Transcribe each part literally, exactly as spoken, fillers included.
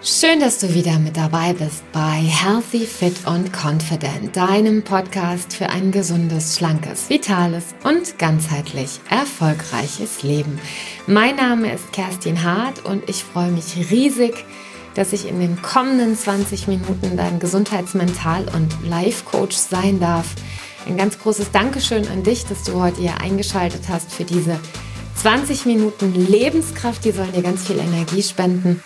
Schön, dass du wieder mit dabei bist bei Healthy, Fit und Confident, deinem Podcast für ein gesundes, schlankes, vitales und ganzheitlich erfolgreiches Leben. Mein Name ist Kerstin Hart und ich freue mich riesig, dass ich in den kommenden zwanzig Minuten dein Gesundheitsmental- und Life-Coach sein darf. Ein ganz großes Dankeschön an dich, dass du heute hier eingeschaltet hast für diese zwanzig Minuten Lebenskraft. Die sollen dir ganz viel Energie spenden.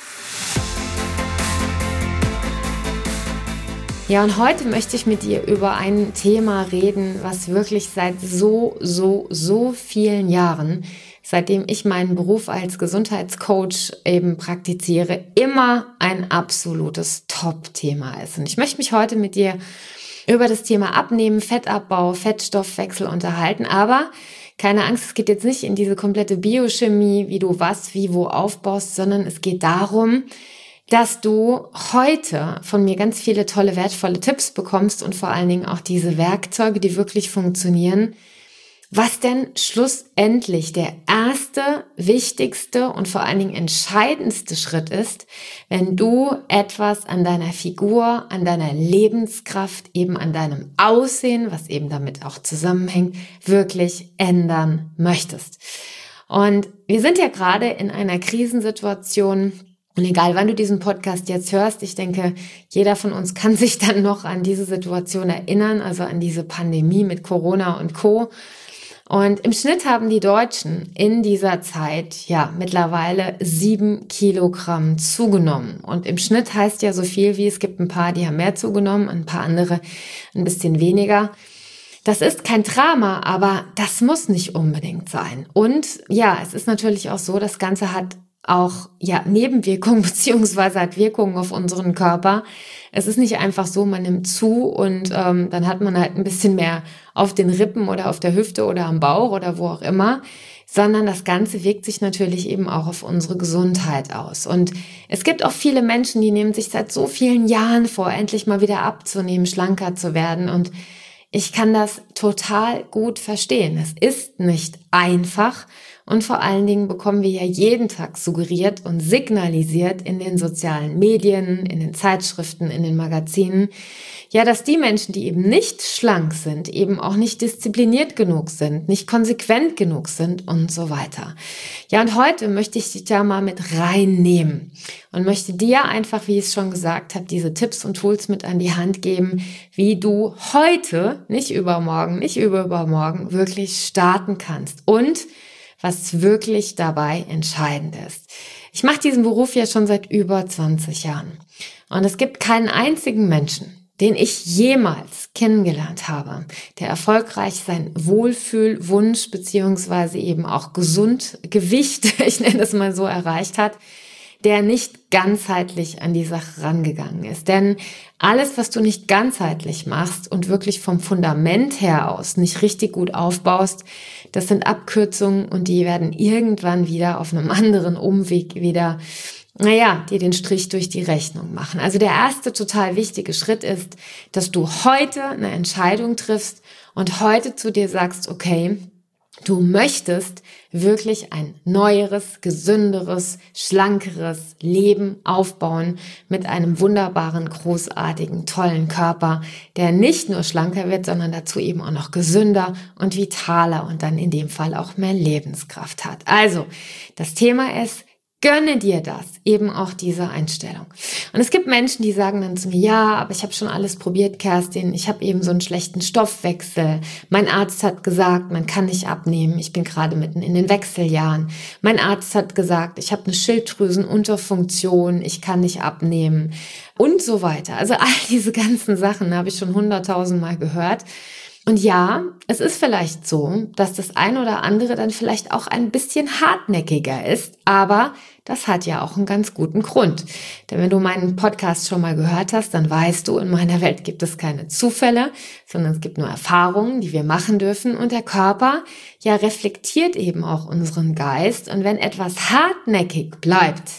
Ja, und heute möchte ich mit dir über ein Thema reden, was wirklich seit so, so, so vielen Jahren, seitdem ich meinen Beruf als Gesundheitscoach eben praktiziere, immer ein absolutes Top-Thema ist. Und ich möchte mich heute mit dir über das Thema Abnehmen, Fettabbau, Fettstoffwechsel unterhalten, aber keine Angst, es geht jetzt nicht in diese komplette Biochemie, wie du was, wie, wo aufbaust, sondern es geht darum, dass du heute von mir ganz viele tolle, wertvolle Tipps bekommst und vor allen Dingen auch diese Werkzeuge, die wirklich funktionieren, was denn schlussendlich der erste, wichtigste und vor allen Dingen entscheidendste Schritt ist, wenn du etwas an deiner Figur, an deiner Lebenskraft, eben an deinem Aussehen, was eben damit auch zusammenhängt, wirklich ändern möchtest. Und wir sind ja gerade in einer Krisensituation. Und egal, wann du diesen Podcast jetzt hörst, ich denke, jeder von uns kann sich dann noch an diese Situation erinnern, also an diese Pandemie mit Corona und Co. Und im Schnitt haben die Deutschen in dieser Zeit ja mittlerweile sieben Kilogramm zugenommen. Und im Schnitt heißt ja so viel wie, es gibt ein paar, die haben mehr zugenommen, ein paar andere ein bisschen weniger. Das ist kein Drama, aber das muss nicht unbedingt sein. Und ja, es ist natürlich auch so, das Ganze hat auch ja Nebenwirkungen beziehungsweise hat Wirkungen auf unseren Körper. Es ist nicht einfach so, man nimmt zu und ähm, dann hat man halt ein bisschen mehr auf den Rippen oder auf der Hüfte oder am Bauch oder wo auch immer, sondern das Ganze wirkt sich natürlich eben auch auf unsere Gesundheit aus. Und es gibt auch viele Menschen, die nehmen sich seit so vielen Jahren vor, endlich mal wieder abzunehmen, schlanker zu werden, und ich kann das total gut verstehen. Es ist nicht einfach. Und vor allen Dingen bekommen wir ja jeden Tag suggeriert und signalisiert in den sozialen Medien, in den Zeitschriften, in den Magazinen, ja, dass die Menschen, die eben nicht schlank sind, eben auch nicht diszipliniert genug sind, nicht konsequent genug sind und so weiter. Ja, und heute möchte ich dich da mal mit reinnehmen und möchte dir einfach, wie ich es schon gesagt habe, diese Tipps und Tools mit an die Hand geben, wie du heute, nicht übermorgen, nicht überübermorgen, wirklich starten kannst und was wirklich dabei entscheidend ist. Ich mache diesen Beruf ja schon seit über zwanzig Jahren. Und es gibt keinen einzigen Menschen, den ich jemals kennengelernt habe, der erfolgreich sein Wohlfühlwunsch beziehungsweise eben auch Gesundgewicht, ich nenne das mal so, erreicht hat, der nicht ganzheitlich an die Sache rangegangen ist. Denn alles, was du nicht ganzheitlich machst und wirklich vom Fundament her aus nicht richtig gut aufbaust, das sind Abkürzungen und die werden irgendwann wieder auf einem anderen Umweg wieder, naja, dir den Strich durch die Rechnung machen. Also der erste total wichtige Schritt ist, dass du heute eine Entscheidung triffst und heute zu dir sagst, okay, du möchtest wirklich ein neueres, gesünderes, schlankeres Leben aufbauen mit einem wunderbaren, großartigen, tollen Körper, der nicht nur schlanker wird, sondern dazu eben auch noch gesünder und vitaler und dann in dem Fall auch mehr Lebenskraft hat. Also, das Thema ist, gönne dir das, eben auch diese Einstellung. Und es gibt Menschen, die sagen dann zu mir, ja, aber ich habe schon alles probiert, Kerstin, ich habe eben so einen schlechten Stoffwechsel. Mein Arzt hat gesagt, man kann nicht abnehmen, ich bin gerade mitten in den Wechseljahren. Mein Arzt hat gesagt, ich habe eine Schilddrüsenunterfunktion, ich kann nicht abnehmen und so weiter. Also all diese ganzen Sachen habe ich schon hunderttausendmal gehört. Und ja, es ist vielleicht so, dass das ein oder andere dann vielleicht auch ein bisschen hartnäckiger ist, aber das hat ja auch einen ganz guten Grund. Denn wenn du meinen Podcast schon mal gehört hast, dann weißt du, in meiner Welt gibt es keine Zufälle, sondern es gibt nur Erfahrungen, die wir machen dürfen. Und der Körper, ja, reflektiert eben auch unseren Geist. Und wenn etwas hartnäckig bleibt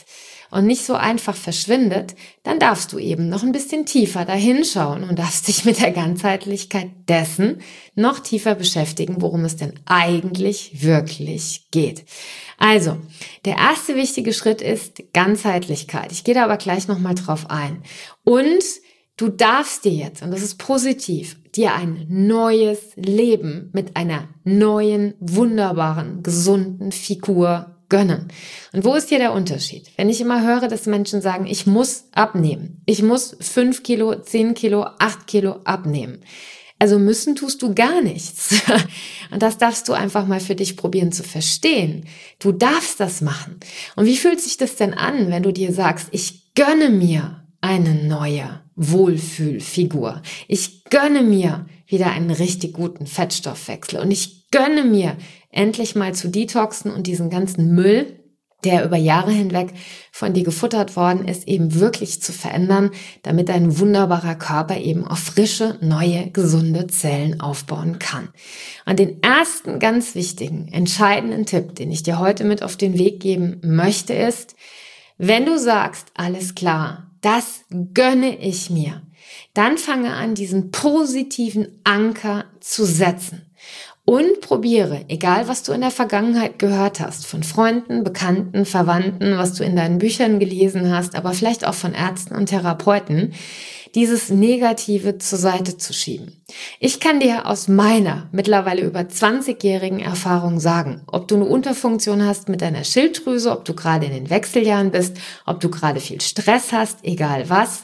und nicht so einfach verschwindet, dann darfst du eben noch ein bisschen tiefer dahinschauen und darfst dich mit der Ganzheitlichkeit dessen noch tiefer beschäftigen, worum es denn eigentlich wirklich geht. Also, der erste wichtige Schritt ist Ganzheitlichkeit. Ich gehe da aber gleich nochmal drauf ein. Und du darfst dir jetzt, und das ist positiv, dir ein neues Leben mit einer neuen, wunderbaren, gesunden Figur gönnen. Und wo ist hier der Unterschied? Wenn ich immer höre, dass Menschen sagen, ich muss abnehmen. Ich muss fünf Kilo, zehn Kilo, acht Kilo abnehmen. Also müssen tust du gar nichts. Und das darfst du einfach mal für dich probieren zu verstehen. Du darfst das machen. Und wie fühlt sich das denn an, wenn du dir sagst, ich gönne mir eine neue Wohlfühlfigur. Ich gönne mir wieder einen richtig guten Fettstoffwechsel und ich gönne mir endlich mal zu detoxen und diesen ganzen Müll, der über Jahre hinweg von dir gefuttert worden ist, eben wirklich zu verändern, damit dein wunderbarer Körper eben auf frische, neue, gesunde Zellen aufbauen kann. Und den ersten ganz wichtigen, entscheidenden Tipp, den ich dir heute mit auf den Weg geben möchte, ist, wenn du sagst, alles klar, das gönne ich mir, dann fange an, diesen positiven Anker zu setzen. Und probiere, egal was du in der Vergangenheit gehört hast, von Freunden, Bekannten, Verwandten, was du in deinen Büchern gelesen hast, aber vielleicht auch von Ärzten und Therapeuten, dieses Negative zur Seite zu schieben. Ich kann dir aus meiner mittlerweile über zwanzigjährigen Erfahrung sagen, ob du eine Unterfunktion hast mit deiner Schilddrüse, ob du gerade in den Wechseljahren bist, ob du gerade viel Stress hast, egal was.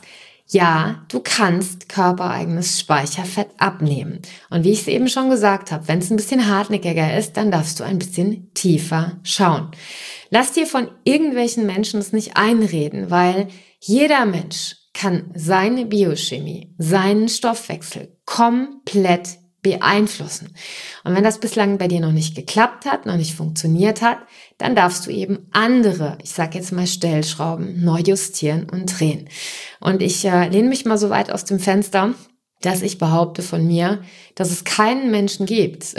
Ja, du kannst körpereigenes Speicherfett abnehmen. Und wie ich es eben schon gesagt habe, wenn es ein bisschen hartnäckiger ist, dann darfst du ein bisschen tiefer schauen. Lass dir von irgendwelchen Menschen es nicht einreden, weil jeder Mensch kann seine Biochemie, seinen Stoffwechsel komplett beeinflussen. Und wenn das bislang bei dir noch nicht geklappt hat, noch nicht funktioniert hat, dann darfst du eben andere, ich sage jetzt mal Stellschrauben, neu justieren und drehen. Und ich äh, lehne mich mal so weit aus dem Fenster, dass ich behaupte von mir, dass es keinen Menschen gibt,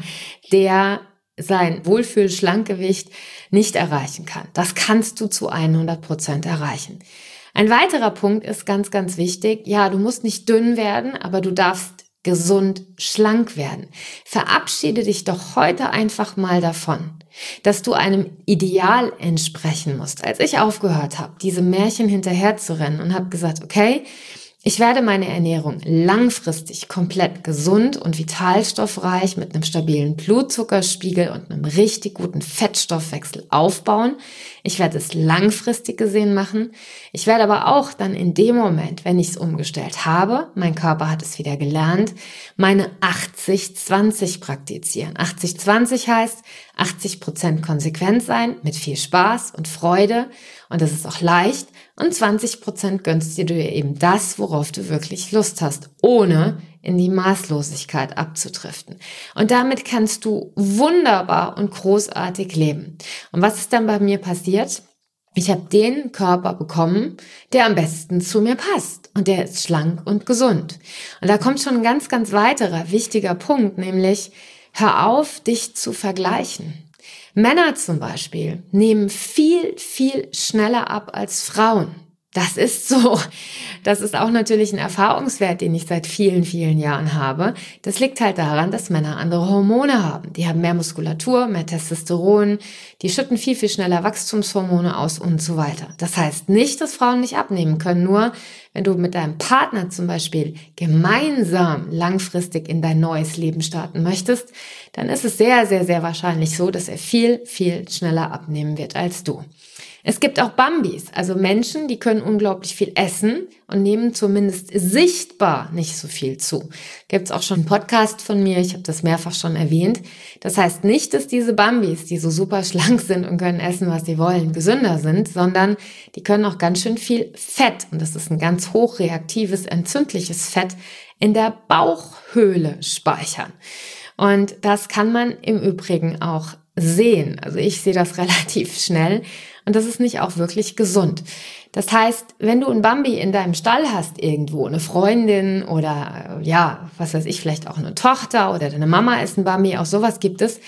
der sein Wohlfühl-Schlankgewicht nicht erreichen kann. Das kannst du zu hundert Prozent erreichen. Ein weiterer Punkt ist ganz, ganz wichtig. Ja, du musst nicht dünn werden, aber du darfst gesund schlank werden. Verabschiede dich doch heute einfach mal davon, dass du einem Ideal entsprechen musst. Als ich aufgehört habe, diese Märchen hinterher zu rennen und habe gesagt, okay, ich werde meine Ernährung langfristig komplett gesund und vitalstoffreich mit einem stabilen Blutzuckerspiegel und einem richtig guten Fettstoffwechsel aufbauen. Ich werde es langfristig gesehen machen. Ich werde aber auch dann in dem Moment, wenn ich es umgestellt habe, mein Körper hat es wieder gelernt, meine achtzig zwanzig praktizieren. achtzig zwanzig heißt achtzig Prozent konsequent sein, mit viel Spaß und Freude, und das ist auch leicht, und zwanzig Prozent gönnst dir eben das, worauf du wirklich Lust hast, ohne in die Maßlosigkeit abzudriften. Und damit kannst du wunderbar und großartig leben. Und was ist dann bei mir passiert? Ich habe den Körper bekommen, der am besten zu mir passt. Und der ist schlank und gesund. Und da kommt schon ein ganz, ganz weiterer wichtiger Punkt, nämlich hör auf, dich zu vergleichen. Männer zum Beispiel nehmen viel, viel schneller ab als Frauen. Das ist so. Das ist auch natürlich ein Erfahrungswert, den ich seit vielen, vielen Jahren habe. Das liegt halt daran, dass Männer andere Hormone haben. Die haben mehr Muskulatur, mehr Testosteron, die schütten viel, viel schneller Wachstumshormone aus und so weiter. Das heißt nicht, dass Frauen nicht abnehmen können, nur wenn du mit deinem Partner zum Beispiel gemeinsam langfristig in dein neues Leben starten möchtest, dann ist es sehr, sehr, sehr wahrscheinlich so, dass er viel, viel schneller abnehmen wird als du. Es gibt auch Bambis, also Menschen, die können unglaublich viel essen und nehmen zumindest sichtbar nicht so viel zu. Gibt es auch schon einen Podcast von mir, ich habe das mehrfach schon erwähnt. Das heißt nicht, dass diese Bambis, die so super schlank sind und können essen, was sie wollen, gesünder sind, sondern die können auch ganz schön viel Fett, und das ist ein ganz hochreaktives, entzündliches Fett, in der Bauchhöhle speichern. Und das kann man im Übrigen auch sehen. Also ich sehe das relativ schnell. Und das ist nicht auch wirklich gesund. Das heißt, wenn du ein Bambi in deinem Stall hast irgendwo, eine Freundin oder ja, was weiß ich, vielleicht auch eine Tochter oder deine Mama ist ein Bambi, auch sowas gibt es,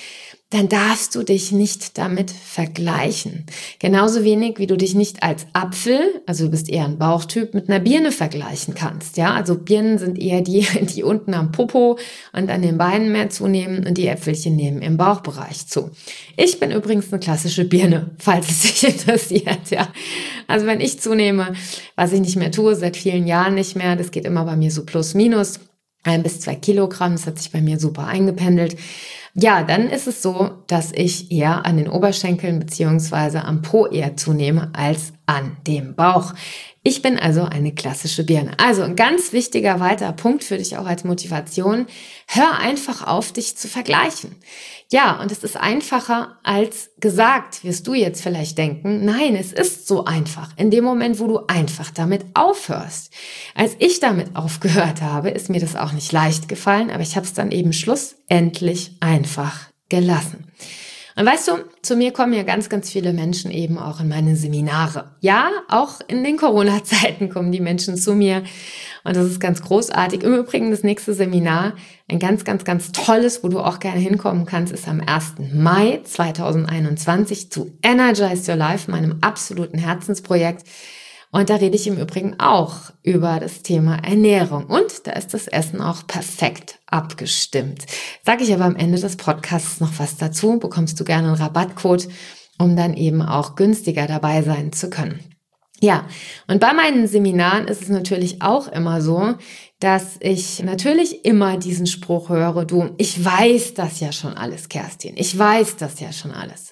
dann darfst du dich nicht damit vergleichen. Genauso wenig, wie du dich nicht als Apfel, also du bist eher ein Bauchtyp, mit einer Birne vergleichen kannst. Ja, also Birnen sind eher die, die unten am Popo und an den Beinen mehr zunehmen und die Äpfelchen nehmen im Bauchbereich zu. Ich bin übrigens eine klassische Birne, falls es dich interessiert. Ja, also wenn ich zunehme, was ich nicht mehr tue, seit vielen Jahren nicht mehr, das geht immer bei mir so plus minus, ein bis zwei Kilogramm, das hat sich bei mir super eingependelt. Ja, dann ist es so, dass ich eher an den Oberschenkeln beziehungsweise am Po eher zunehme als an dem Bauch. Ich bin also eine klassische Birne. Also ein ganz wichtiger weiterer Punkt für dich auch als Motivation. Hör einfach auf, dich zu vergleichen. Ja, und es ist einfacher als gesagt, wirst du jetzt vielleicht denken. Nein, es ist so einfach. In dem Moment, wo du einfach damit aufhörst. Als ich damit aufgehört habe, ist mir das auch nicht leicht gefallen, aber ich habe es dann eben schlussendlich einfach gelassen. Und weißt du, zu mir kommen ja ganz, ganz viele Menschen eben auch in meine Seminare. Ja, auch in den Corona-Zeiten kommen die Menschen zu mir und das ist ganz großartig. Im Übrigen das nächste Seminar, ein ganz, ganz, ganz tolles, wo du auch gerne hinkommen kannst, ist am ersten Mai zweitausendeinundzwanzig zu Energize Your Life, meinem absoluten Herzensprojekt. Und da rede ich im Übrigen auch über das Thema Ernährung. Und da ist das Essen auch perfekt abgestimmt. Sage ich aber am Ende des Podcasts noch was dazu, bekommst du gerne einen Rabattcode, um dann eben auch günstiger dabei sein zu können. Ja, und bei meinen Seminaren ist es natürlich auch immer so, dass ich natürlich immer diesen Spruch höre, du, ich weiß das ja schon alles, Kerstin, ich weiß das ja schon alles.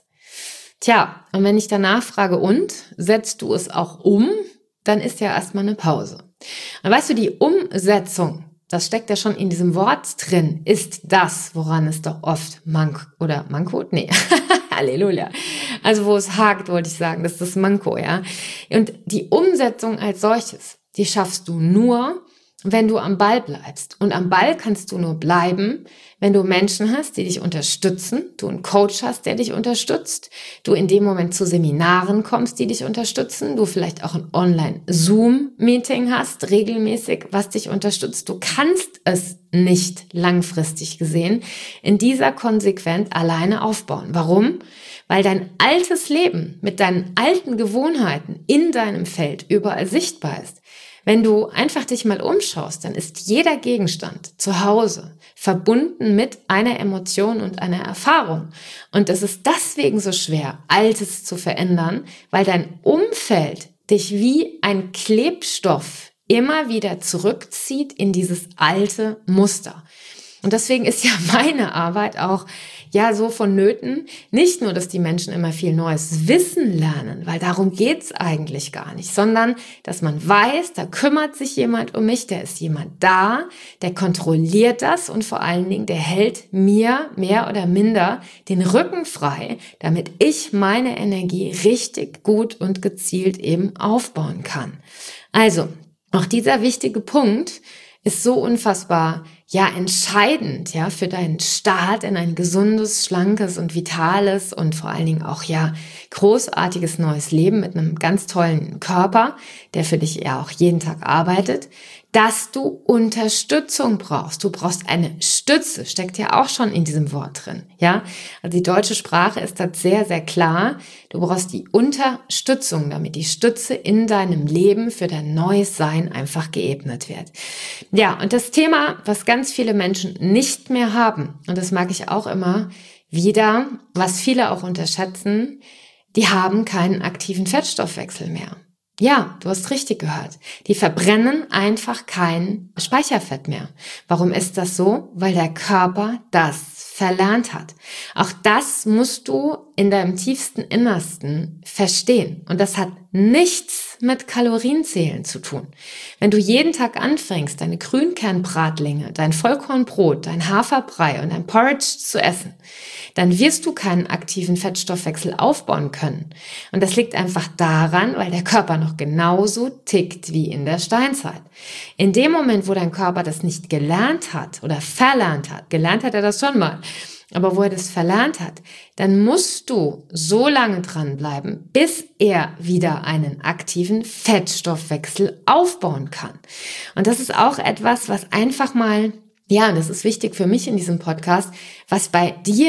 Tja, und wenn ich danach frage, und, setzt du es auch um, dann ist ja erstmal eine Pause. Und weißt du, die Umsetzung, das steckt ja schon in diesem Wort drin, ist das, woran es doch oft Manko, oder Manko? Nee, Halleluja. Also wo es hakt, wollte ich sagen, das ist das Manko, ja. Und die Umsetzung als solches, die schaffst du nur, wenn du am Ball bleibst. Und am Ball kannst du nur bleiben, wenn du Menschen hast, die dich unterstützen, du einen Coach hast, der dich unterstützt, du in dem Moment zu Seminaren kommst, die dich unterstützen, du vielleicht auch ein Online-Zoom-Meeting hast, regelmäßig, was dich unterstützt. Du kannst es nicht langfristig gesehen in dieser Konsequenz alleine aufbauen. Warum? Weil dein altes Leben mit deinen alten Gewohnheiten in deinem Feld überall sichtbar ist. Wenn du einfach dich mal umschaust, dann ist jeder Gegenstand zu Hause verbunden mit einer Emotion und einer Erfahrung. Und es ist deswegen so schwer, Altes zu verändern, weil dein Umfeld dich wie ein Klebstoff immer wieder zurückzieht in dieses alte Muster. Und deswegen ist ja meine Arbeit auch ja so vonnöten, nicht nur, dass die Menschen immer viel neues Wissen lernen, weil darum geht's eigentlich gar nicht, sondern dass man weiß, da kümmert sich jemand um mich, da ist jemand da, der kontrolliert das und vor allen Dingen, der hält mir mehr oder minder den Rücken frei, damit ich meine Energie richtig gut und gezielt eben aufbauen kann. Also, auch dieser wichtige Punkt ist so unfassbar, ja, entscheidend, ja, für deinen Start in ein gesundes, schlankes und vitales und vor allen Dingen auch, ja, großartiges neues Leben mit einem ganz tollen Körper, der für dich ja auch jeden Tag arbeitet, dass du Unterstützung brauchst. Du brauchst eine Stütze, steckt ja auch schon in diesem Wort drin, ja. Also die deutsche Sprache ist da sehr, sehr klar. Du brauchst die Unterstützung, damit die Stütze in deinem Leben für dein neues Sein einfach geebnet wird. Ja, und das Thema, was ganz viele Menschen nicht mehr haben, und das mag ich auch immer wieder, was viele auch unterschätzen, die haben keinen aktiven Fettstoffwechsel mehr. Ja, du hast richtig gehört. Die verbrennen einfach kein Speicherfett mehr. Warum ist das so? Weil der Körper das verlernt hat. Auch das musst du in deinem tiefsten Innersten verstehen. Und das hat nichts mit Kalorienzählen zu tun. Wenn du jeden Tag anfängst, deine Grünkernbratlinge, dein Vollkornbrot, dein Haferbrei und dein Porridge zu essen, dann wirst du keinen aktiven Fettstoffwechsel aufbauen können. Und das liegt einfach daran, weil der Körper noch genauso tickt wie in der Steinzeit. In dem Moment, wo dein Körper das nicht gelernt hat oder verlernt hat, gelernt hat er das schon mal, aber wo er das verlernt hat, dann musst du so lange dranbleiben, bis er wieder einen aktiven Fettstoffwechsel aufbauen kann. Und das ist auch etwas, was einfach mal, ja, und das ist wichtig für mich in diesem Podcast, was bei dir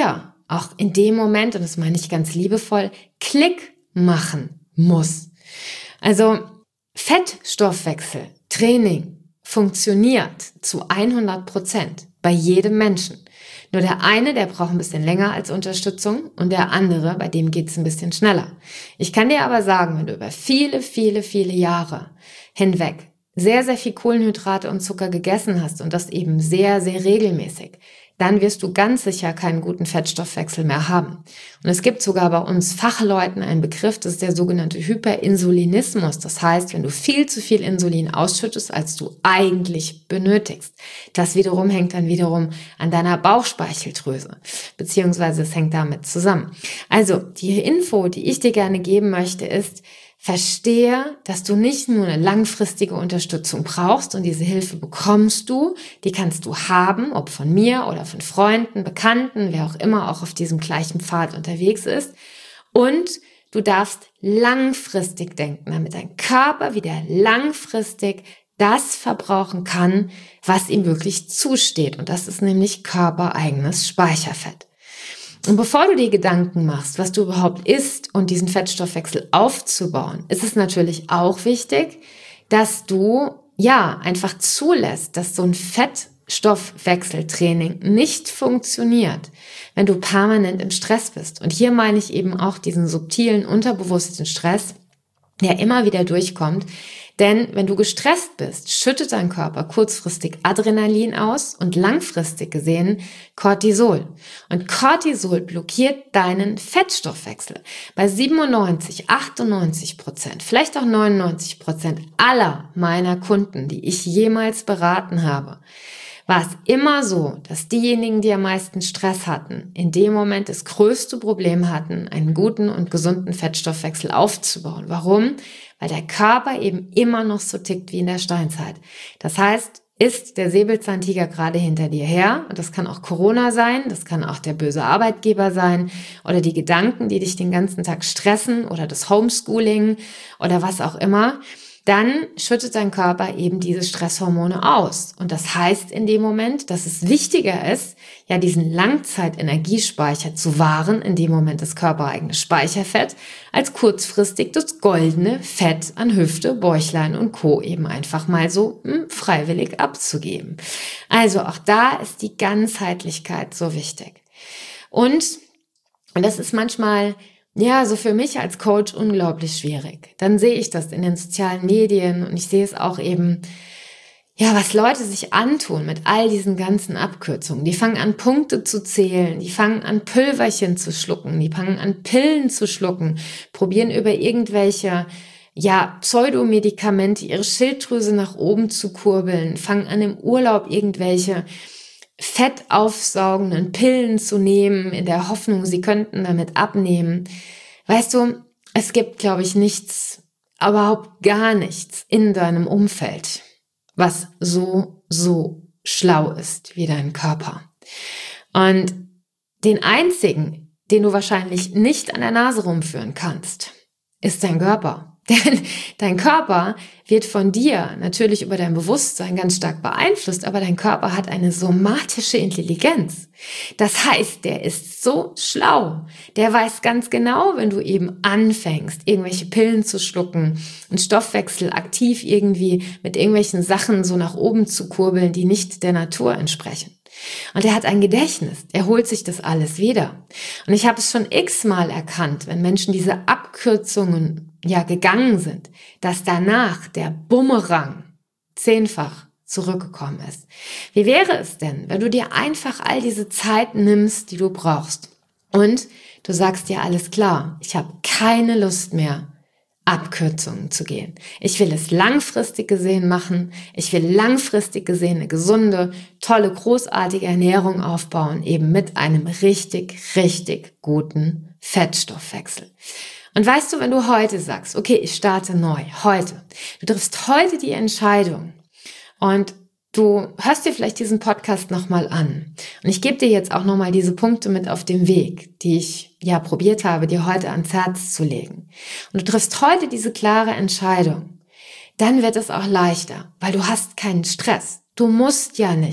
auch in dem Moment, und das meine ich ganz liebevoll, Klick machen muss. Also Fettstoffwechsel, Training funktioniert zu hundert Prozent bei jedem Menschen. Nur der eine, der braucht ein bisschen länger als Unterstützung und der andere, bei dem geht es ein bisschen schneller. Ich kann dir aber sagen, wenn du über viele, viele, viele Jahre hinweg sehr, sehr viel Kohlenhydrate und Zucker gegessen hast und das eben sehr, sehr regelmäßig, dann wirst du ganz sicher keinen guten Fettstoffwechsel mehr haben. Und es gibt sogar bei uns Fachleuten einen Begriff, das ist der sogenannte Hyperinsulinismus. Das heißt, wenn du viel zu viel Insulin ausschüttest, als du eigentlich benötigst. Das wiederum hängt dann wiederum an deiner Bauchspeicheldrüse, beziehungsweise es hängt damit zusammen. Also die Info, die ich dir gerne geben möchte, ist, verstehe, dass du nicht nur eine langfristige Unterstützung brauchst und diese Hilfe bekommst du, die kannst du haben, ob von mir oder von Freunden, Bekannten, wer auch immer auch auf diesem gleichen Pfad unterwegs ist. Und du darfst langfristig denken, damit dein Körper wieder langfristig das verbrauchen kann, was ihm wirklich zusteht. Und das ist nämlich körpereigenes Speicherfett. Und bevor du dir Gedanken machst, was du überhaupt isst und diesen Fettstoffwechsel aufzubauen, ist es natürlich auch wichtig, dass du ja einfach zulässt, dass so ein Fettstoffwechseltraining nicht funktioniert, wenn du permanent im Stress bist. Und hier meine ich eben auch diesen subtilen, unterbewussten Stress, der immer wieder durchkommt. Denn wenn du gestresst bist, schüttet dein Körper kurzfristig Adrenalin aus und langfristig gesehen Cortisol. Und Cortisol blockiert deinen Fettstoffwechsel. Bei siebenundneunzig, achtundneunzig Prozent, vielleicht auch neunundneunzig Prozent aller meiner Kunden, die ich jemals beraten habe, war es immer so, dass diejenigen, die am meisten Stress hatten, in dem Moment das größte Problem hatten, einen guten und gesunden Fettstoffwechsel aufzubauen. Warum? Weil der Körper eben immer noch so tickt wie in der Steinzeit. Das heißt, ist der Säbelzahntiger gerade hinter dir her, und das kann auch Corona sein, das kann auch der böse Arbeitgeber sein oder die Gedanken, die dich den ganzen Tag stressen oder das Homeschooling oder was auch immer, dann schüttet dein Körper eben diese Stresshormone aus. Und das heißt in dem Moment, dass es wichtiger ist, ja diesen Langzeitenergiespeicher zu wahren, in dem Moment das körpereigene Speicherfett, als kurzfristig das goldene Fett an Hüfte, Bäuchlein und Co. eben einfach mal so hm, freiwillig abzugeben. Also auch da ist die Ganzheitlichkeit so wichtig. Und, und das ist manchmal ja, so für mich als Coach unglaublich schwierig. Dann sehe ich das in den sozialen Medien und ich sehe es auch eben, ja, was Leute sich antun mit all diesen ganzen Abkürzungen. Die fangen an, Punkte zu zählen, die fangen an, Pülverchen zu schlucken, die fangen an, Pillen zu schlucken, probieren über irgendwelche, ja, Pseudomedikamente ihre Schilddrüse nach oben zu kurbeln, fangen an, im Urlaub irgendwelche fettaufsaugenden Pillen zu nehmen, in der Hoffnung, sie könnten damit abnehmen. Weißt du, es gibt, glaube ich, nichts, überhaupt gar nichts in deinem Umfeld, was so, so schlau ist wie dein Körper. Und den einzigen, den du wahrscheinlich nicht an der Nase rumführen kannst, ist dein Körper. Denn dein Körper wird von dir natürlich über dein Bewusstsein ganz stark beeinflusst, aber dein Körper hat eine somatische Intelligenz. Das heißt, der ist so schlau. Der weiß ganz genau, wenn du eben anfängst, irgendwelche Pillen zu schlucken, einen Stoffwechsel aktiv irgendwie mit irgendwelchen Sachen so nach oben zu kurbeln, die nicht der Natur entsprechen. Und er hat ein Gedächtnis, er holt sich das alles wieder. Und ich habe es schon x-mal erkannt, wenn Menschen diese Abkürzungen ja gegangen sind, dass danach der Bumerang zehnfach zurückgekommen ist. Wie wäre es denn, wenn du dir einfach all diese Zeit nimmst, die du brauchst und du sagst dir, alles klar, ich habe keine Lust mehr, Abkürzungen zu gehen. Ich will es langfristig gesehen machen. Ich will langfristig gesehen eine gesunde, tolle, großartige Ernährung aufbauen, eben mit einem richtig, richtig guten Fettstoffwechsel. Und weißt du, wenn du heute sagst, okay, ich starte neu, heute, du triffst heute die Entscheidung und du hörst dir vielleicht diesen Podcast nochmal an. Und ich gebe dir jetzt auch nochmal diese Punkte mit auf den Weg, die ich ja probiert habe, dir heute ans Herz zu legen. Und du triffst heute diese klare Entscheidung. Dann wird es auch leichter, weil du hast keinen Stress. Du musst ja nicht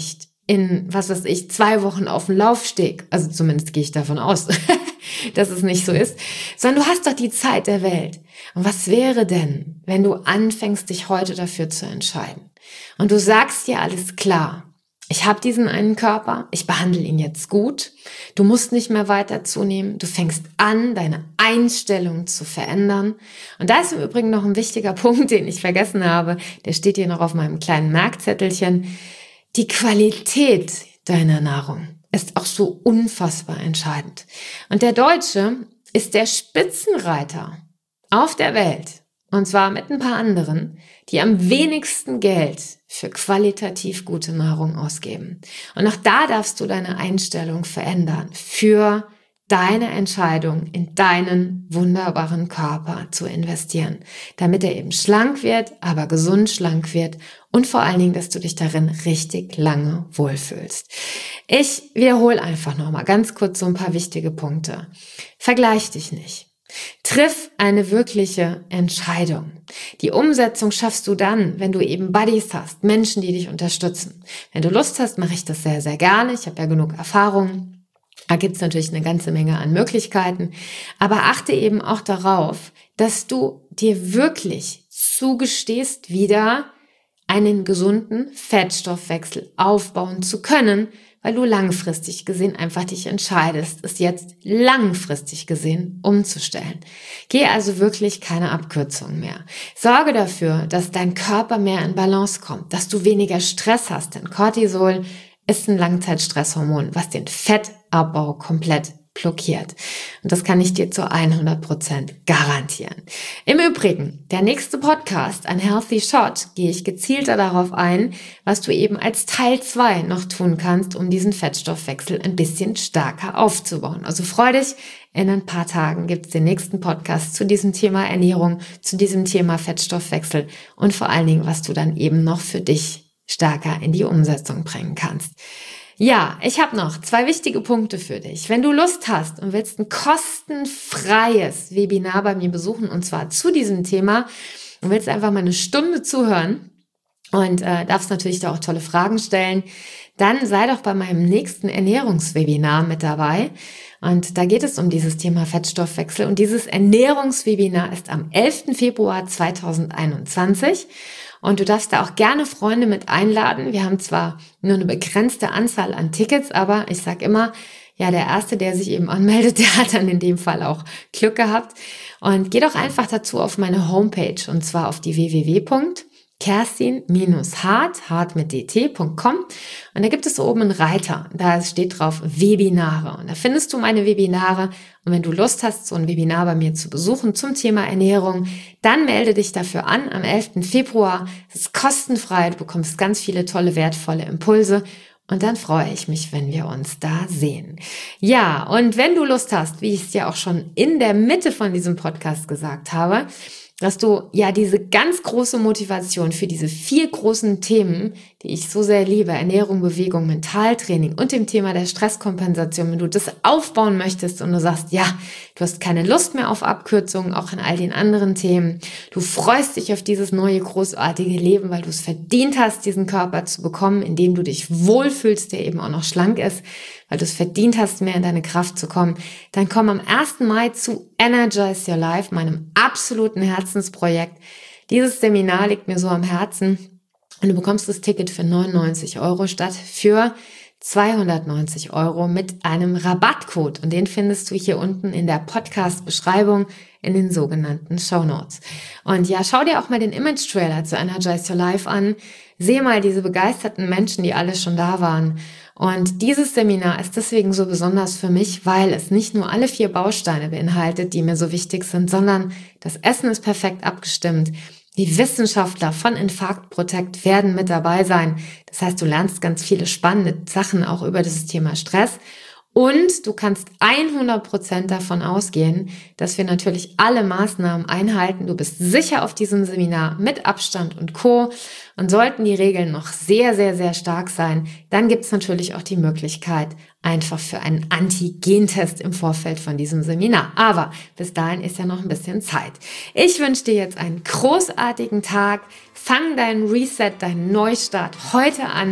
in, was weiß ich, zwei Wochen auf dem Laufsteg. Also zumindest gehe ich davon aus, dass es nicht so ist. Sondern du hast doch die Zeit der Welt. Und was wäre denn, wenn du anfängst, dich heute dafür zu entscheiden? Und du sagst dir alles klar. Ich habe diesen einen Körper, ich behandle ihn jetzt gut. Du musst nicht mehr weiter zunehmen. Du fängst an, deine Einstellung zu verändern. Und da ist im Übrigen noch ein wichtiger Punkt, den ich vergessen habe. Der steht hier noch auf meinem kleinen Merkzettelchen. Die Qualität deiner Nahrung ist auch so unfassbar entscheidend. Und der Deutsche ist der Spitzenreiter auf der Welt, und zwar mit ein paar anderen, die am wenigsten Geld für qualitativ gute Nahrung ausgeben. Und auch da darfst du deine Einstellung verändern für deine Entscheidung, in deinen wunderbaren Körper zu investieren, damit er eben schlank wird, aber gesund schlank wird und vor allen Dingen, dass du dich darin richtig lange wohlfühlst. Ich wiederhole einfach nochmal ganz kurz so ein paar wichtige Punkte. Vergleich dich nicht. Triff eine wirkliche Entscheidung. Die Umsetzung schaffst du dann, wenn du eben Buddies hast, Menschen, die dich unterstützen. Wenn du Lust hast, mache ich das sehr, sehr gerne. Ich habe ja genug Erfahrung. Da gibt es natürlich eine ganze Menge an Möglichkeiten. Aber achte eben auch darauf, dass du dir wirklich zugestehst, wieder einen gesunden Fettstoffwechsel aufbauen zu können, weil du langfristig gesehen einfach dich entscheidest, es jetzt langfristig gesehen umzustellen. Geh also wirklich keine Abkürzungen mehr. Sorge dafür, dass dein Körper mehr in Balance kommt, dass du weniger Stress hast, denn Cortisol ist ein Langzeitstresshormon, was den Fettabbau komplett blockiert. Und das kann ich dir zu hundert Prozent garantieren. Im Übrigen, der nächste Podcast, ein Healthy Shot, gehe ich gezielter darauf ein, was du eben als Teil zwei noch tun kannst, um diesen Fettstoffwechsel ein bisschen stärker aufzubauen. Also freu dich, in ein paar Tagen gibt es den nächsten Podcast zu diesem Thema Ernährung, zu diesem Thema Fettstoffwechsel und vor allen Dingen, was du dann eben noch für dich stärker in die Umsetzung bringen kannst. Ja, ich habe noch zwei wichtige Punkte für dich. Wenn du Lust hast und willst ein kostenfreies Webinar bei mir besuchen, und zwar zu diesem Thema, und willst einfach mal eine Stunde zuhören und äh, darfst natürlich da auch tolle Fragen stellen, dann sei doch bei meinem nächsten Ernährungswebinar mit dabei. Und da geht es um dieses Thema Fettstoffwechsel. Und dieses Ernährungswebinar ist am elften Februar zweitausendeinundzwanzig. Und du darfst da auch gerne Freunde mit einladen. Wir haben zwar nur eine begrenzte Anzahl an Tickets, aber ich sag immer, ja, der Erste, der sich eben anmeldet, der hat dann in dem Fall auch Glück gehabt. Und geh doch einfach dazu auf meine Homepage, und zwar auf die w w w punkt kerstin hart, hart mit dt punkt com, und da gibt es oben einen Reiter, da steht drauf Webinare, und da findest du meine Webinare, und wenn du Lust hast, so ein Webinar bei mir zu besuchen zum Thema Ernährung, dann melde dich dafür an am elften Februar, es ist kostenfrei, du bekommst ganz viele tolle, wertvolle Impulse, und dann freue ich mich, wenn wir uns da sehen. Ja, und wenn du Lust hast, wie ich es dir auch schon in der Mitte von diesem Podcast gesagt habe, dass du ja diese ganz große Motivation für diese vier großen Themen, die ich so sehr liebe, Ernährung, Bewegung, Mentaltraining und dem Thema der Stresskompensation, wenn du das aufbauen möchtest und du sagst, ja, du hast keine Lust mehr auf Abkürzungen, auch in all den anderen Themen, du freust dich auf dieses neue, großartige Leben, weil du es verdient hast, diesen Körper zu bekommen, in dem du dich wohlfühlst, der eben auch noch schlank ist, weil du es verdient hast, mehr in deine Kraft zu kommen, dann komm am ersten Mai zu Energize Your Life, meinem absoluten Herzensprojekt. Dieses Seminar liegt mir so am Herzen und du bekommst das Ticket für neunundneunzig Euro statt für zweihundertneunzig Euro mit einem Rabattcode, und den findest du hier unten in der Podcast-Beschreibung in den sogenannten Shownotes. Und ja, schau dir auch mal den Image-Trailer zu Energize Your Life an, sehe mal diese begeisterten Menschen, die alle schon da waren. Und dieses Seminar ist deswegen so besonders für mich, weil es nicht nur alle vier Bausteine beinhaltet, die mir so wichtig sind, sondern das Essen ist perfekt abgestimmt. Die Wissenschaftler von Infarkt Protect werden mit dabei sein. Das heißt, du lernst ganz viele spannende Sachen auch über das Thema Stress. Und du kannst hundert Prozent davon ausgehen, dass wir natürlich alle Maßnahmen einhalten. Du bist sicher auf diesem Seminar mit Abstand und Co. Und sollten die Regeln noch sehr, sehr, sehr stark sein, dann gibt es natürlich auch die Möglichkeit, einfach für einen Antigentest im Vorfeld von diesem Seminar. Aber bis dahin ist ja noch ein bisschen Zeit. Ich wünsche dir jetzt einen großartigen Tag. Fang deinen Reset, deinen Neustart heute an.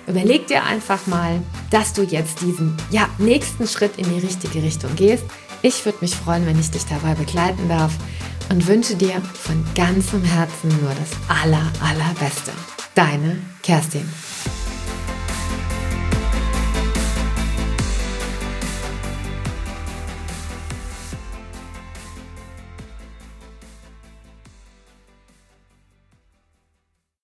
überleg dir einfach mal, dass du jetzt diesen ja, nächsten Schritt in die richtige Richtung gehst. Ich würde mich freuen, wenn ich dich dabei begleiten darf und wünsche dir von ganzem Herzen nur das aller, allerbeste. Deine Kerstin.